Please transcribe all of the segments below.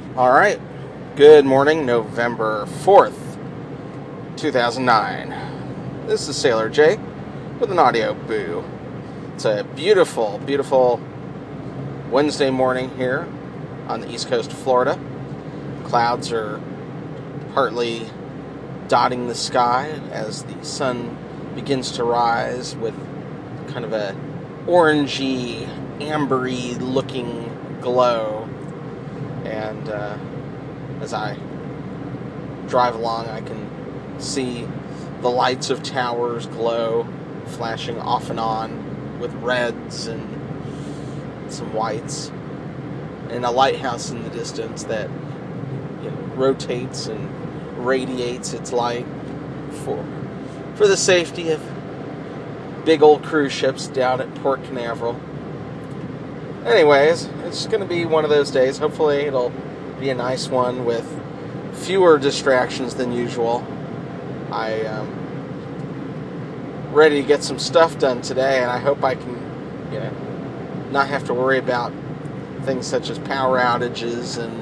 All right. Good morning, November 4th, 2009. This is Sailor J with an audio boo. It's a beautiful, beautiful Wednesday morning here on the east coast of Florida. Clouds are partly dotting the sky as the sun begins to rise with kind of a orangey, ambery looking glow. And as I drive along, I can see the lights of towers glow, flashing off and on with reds and some whites, and a lighthouse in the distance that rotates and radiates its light for the safety of big old cruise ships down at Port Canaveral. Anyways, it's going to be one of those days. Hopefully it'll be a nice one with fewer distractions than usual. I am ready to get some stuff done today, and I hope I can, not have to worry about things such as power outages and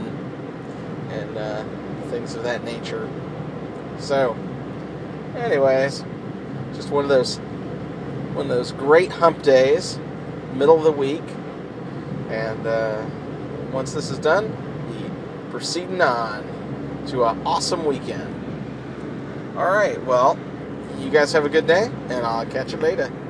things of that nature. So, anyways, just one of those great hump days, middle of the week, and once this is done, we proceeding on to an awesome weekend. All right, well, you guys have a good day, and I'll catch you later.